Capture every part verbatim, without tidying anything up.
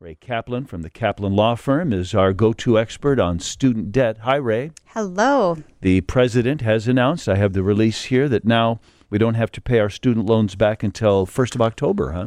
Ray Kaplan from the Kaplan Law Firm is our go-to expert on student debt. Hi, Ray. Hello. The president has announced, I have the release here, that now we don't have to pay our student loans back until first of October, huh?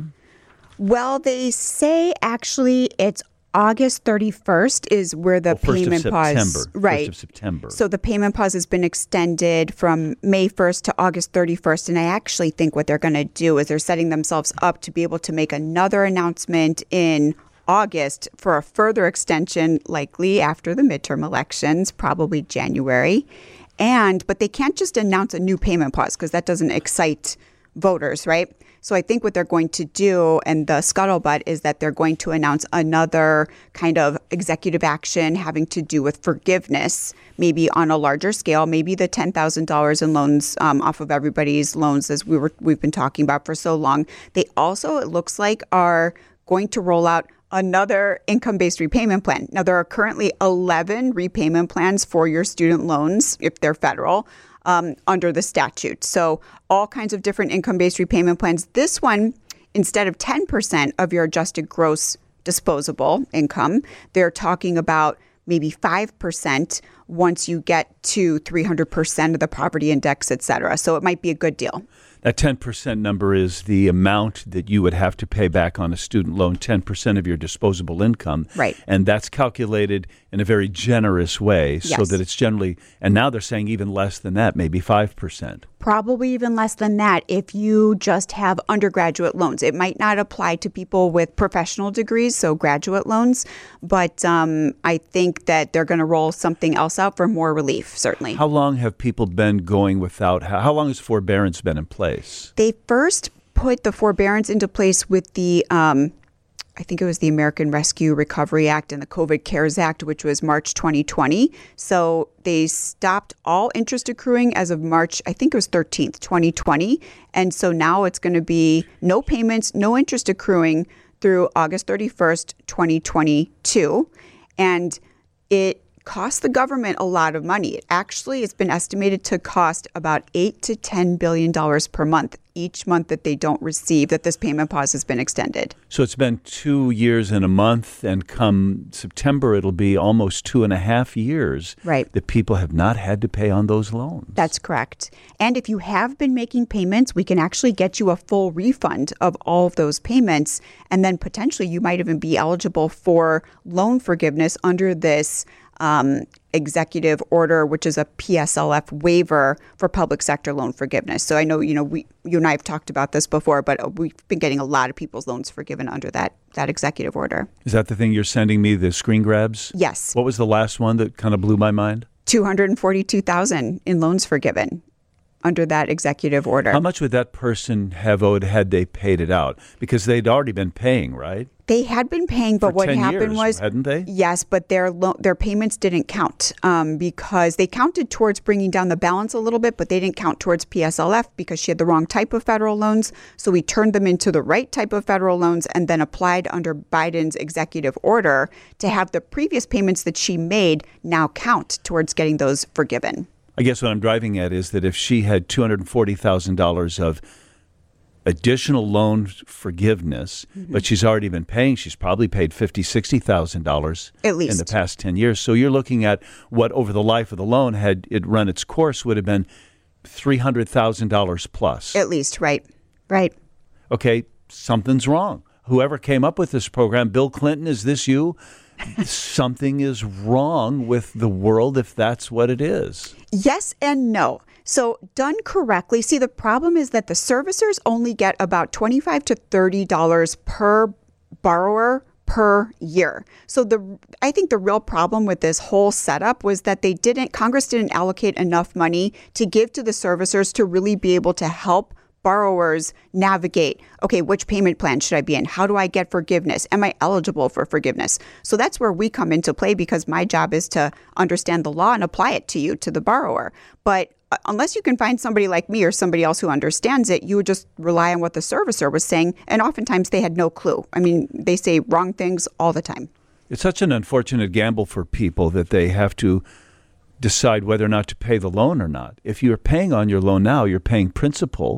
Well, they say actually it's August thirty-first is where the oh, first payment of pause. September. Right. first of September. So the payment pause has been extended from May first to August thirty-first. And I actually think what they're going to do is they're setting themselves up to be able to make another announcement in August for a further extension, likely after the midterm elections, probably January. And but they can't just announce a new payment pause because that doesn't excite voters, right? So I think what they're going to do, and the scuttlebutt, is that they're going to announce another kind of executive action having to do with forgiveness, maybe on a larger scale, maybe the ten thousand dollars in loans um, off of everybody's loans, as we were, we've been talking about for so long. They also, it looks like, are going to roll out another income-based repayment plan. Now, there are currently eleven repayment plans for your student loans, if they're federal, um, under the statute. So all kinds of different income-based repayment plans. This one, instead of ten percent of your adjusted gross disposable income, they're talking about maybe five percent once you get to three hundred percent of the poverty index, et cetera. So it might be a good deal. That ten percent number is the amount that you would have to pay back on a student loan, ten percent of your disposable income. Right. And that's calculated in a very generous way Yes. so that it's generally, and now they're saying even less than that, maybe five percent. Probably even less than that if you just have undergraduate loans. It might not apply to people with professional degrees, so graduate loans, but um, I think that they're going to roll something else out for more relief, certainly. How long have people been going without, how, how long has forbearance been in place? They first put the forbearance into place with the, um, I think it was the American Rescue Recovery Act and the COVID CARES Act, which was March twenty twenty. So they stopped all interest accruing as of March, I think it was thirteenth, twenty twenty. And so now it's going to be no payments, no interest accruing through August thirty-first, twenty twenty-two. And it costs the government a lot of money. It actually has been estimated to cost about eight to ten billion dollars per month each month that they don't receive, that this payment pause has been extended. So it's been two years and a month, and come September, it'll be almost two and a half years Right. that people have not had to pay on those loans. That's correct. And if you have been making payments, we can actually get you a full refund of all of those payments. And then potentially you might even be eligible for loan forgiveness under this Um, executive order, which is a P S L F waiver for public sector loan forgiveness. So I know, you know, we, you and I have talked about this before, but we've been getting a lot of people's loans forgiven under that, that executive order. Is that the thing you're sending me, the screen grabs? Yes. What was the last one that kind of blew my mind? two hundred forty-two thousand in loans forgiven under that executive order. How much would that person have owed had they paid it out? Because they'd already been paying, right? They had been paying, but For what ten happened years, was, hadn't they? Yes, but their lo- their payments didn't count um, because they counted towards bringing down the balance a little bit, but they didn't count towards P S L F because she had the wrong type of federal loans. So we turned them into the right type of federal loans and then applied under Biden's executive order to have the previous payments that she made now count towards getting those forgiven. I guess what I'm driving at is that if she had two hundred forty thousand dollars of additional loan forgiveness, mm-hmm. but she's already been paying, she's probably paid fifty thousand dollars, sixty thousand dollars at least in the past ten years. So you're looking at what over the life of the loan, had it run its course, would have been three hundred thousand dollars plus. At least, right, right. Okay, something's wrong. Whoever came up with this program, Bill Clinton, is this you? Something is wrong with the world if that's what it is. Yes and no. So done correctly, see, the problem is that the servicers only get about twenty-five to thirty dollars per borrower per year. So the I think the real problem with this whole setup was that they didn't, Congress didn't allocate enough money to give to the servicers to really be able to help borrowers navigate, okay, which payment plan should I be in? How do I get forgiveness? Am I eligible for forgiveness? So that's where we come into play because my job is to understand the law and apply it to you, to the borrower. But unless you can find somebody like me or somebody else who understands it, you would just rely on what the servicer was saying. And oftentimes they had no clue. I mean, they say wrong things all the time. It's such an unfortunate gamble for people that they have to decide whether or not to pay the loan or not. If you're paying on your loan now, you're paying principal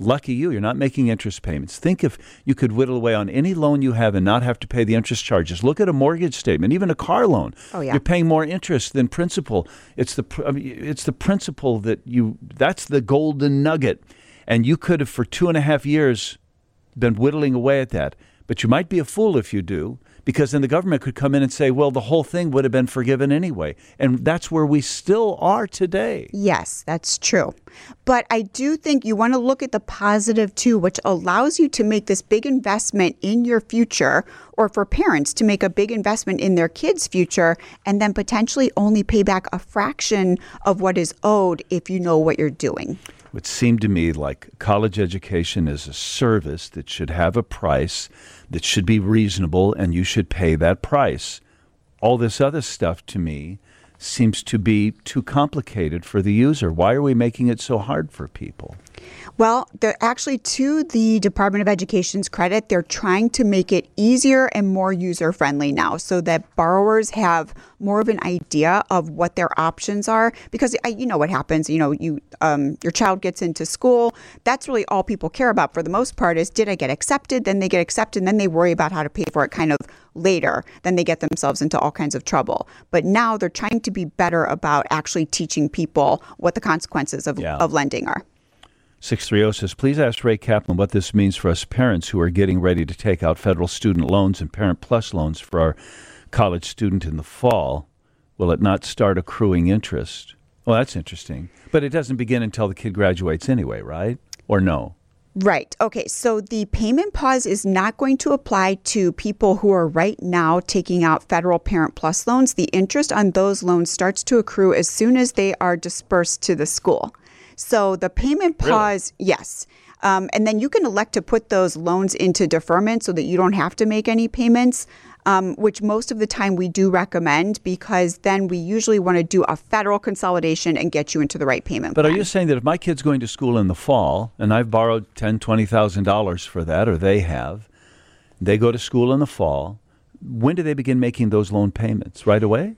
Lucky you, you're not making interest payments. Think if you could whittle away on any loan you have and not have to pay the interest charges. Look at a mortgage statement, even a car loan. Oh, yeah. You're paying more interest than principal. It's the I mean, it's the principal that you, that's the golden nugget. And you could have for two and a half years been whittling away at that. But you might be a fool if you do, because then the government could come in and say, well, the whole thing would have been forgiven anyway. And that's where we still are today. Yes, that's true. But I do think you want to look at the positive too, which allows you to make this big investment in your future, or for parents to make a big investment in their kids' future, and then potentially only pay back a fraction of what is owed if you know what you're doing. It would seem to me like college education is a service that should have a price, that should be reasonable, and you should pay that price. All this other stuff, to me, seems to be too complicated for the user. Why are we making it so hard for people? Well, they're actually, to the Department of Education's credit, they're trying to make it easier and more user-friendly now so that borrowers have more of an idea of what their options are. Because I, you know what happens, you know, you um, your child gets into school. That's really all people care about for the most part is, did I get accepted? Then they get accepted, and then they worry about how to pay for it kind of later. Then they get themselves into all kinds of trouble. But now they're trying to be better about actually teaching people what the consequences of, yeah. of lending are. six three zero says, please ask Ray Kaplan what this means for us parents who are getting ready to take out federal student loans and Parent Plus loans for our college student in the fall. Will it not start accruing interest? Well, that's interesting. But it doesn't begin until the kid graduates anyway, right? Or no? Right. Okay. So the payment pause is not going to apply to people who are right now taking out federal Parent Plus loans. The interest on those loans starts to accrue as soon as they are dispersed to the school. So the payment pause, really? Yes. Um, and then you can elect to put those loans into deferment so that you don't have to make any payments, um, which most of the time we do recommend, because then we usually want to do a federal consolidation and get you into the right payment But plan. Are you saying that if my kid's going to school in the fall, and I've borrowed ten thousand dollars, twenty thousand dollars for that, or they have, they go to school in the fall, when do they begin making those loan payments? Right away?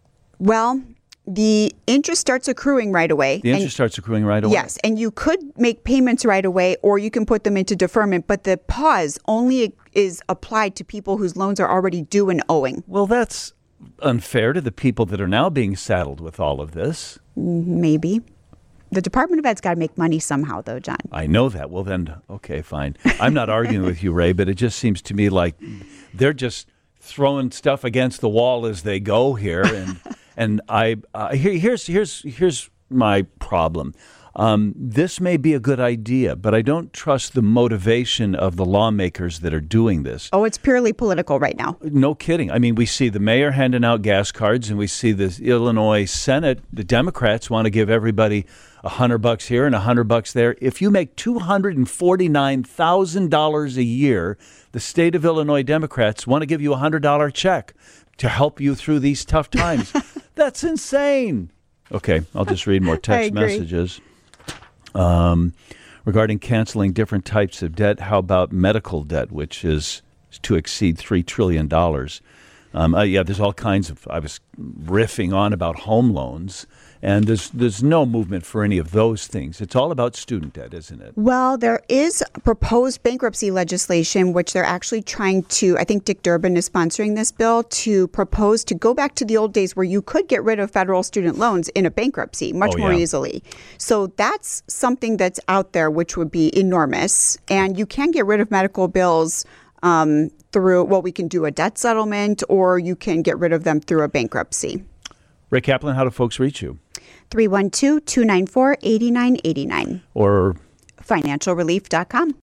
Well, the interest starts accruing right away. The interest and, starts accruing right away? Yes, and you could make payments right away, or you can put them into deferment, but the pause only is applied to people whose loans are already due and owing. Well, that's unfair to the people that are now being saddled with all of this. Maybe. The Department of Ed's got to make money somehow, though, John. I know that. Well, then, okay, fine. I'm not arguing with you, Ray, but it just seems to me like they're just throwing stuff against the wall as they go here, and and I uh, here, here's here's here's my problem. Um, this may be a good idea, but I don't trust the motivation of the lawmakers that are doing this. Oh, it's purely political right now. No kidding. I mean, we see the mayor handing out gas cards, and we see the Illinois Senate. The Democrats want to give everybody a hundred bucks here and a hundred bucks there. If you make two hundred and forty-nine thousand dollars a year, the state of Illinois Democrats want to give you a hundred dollar check to help you through these tough times. That's insane. Okay, I'll just read more text messages. Um, regarding canceling different types of debt, how about medical debt, which is to exceed three trillion dollars? Um, uh, yeah, there's all kinds of, I was riffing on about home loans, and there's there's no movement for any of those things. It's all about student debt, isn't it? Well, there is proposed bankruptcy legislation, which they're actually trying to, I think Dick Durbin is sponsoring this bill, to propose to go back to the old days where you could get rid of federal student loans in a bankruptcy much oh, more yeah. easily. So that's something that's out there, which would be enormous. And you can get rid of medical bills um, through, well, we can do a debt settlement, or you can get rid of them through a bankruptcy. Ray Kaplan, how do folks reach you? three one two, two nine four, eight nine eight nine. Or financial relief dot com.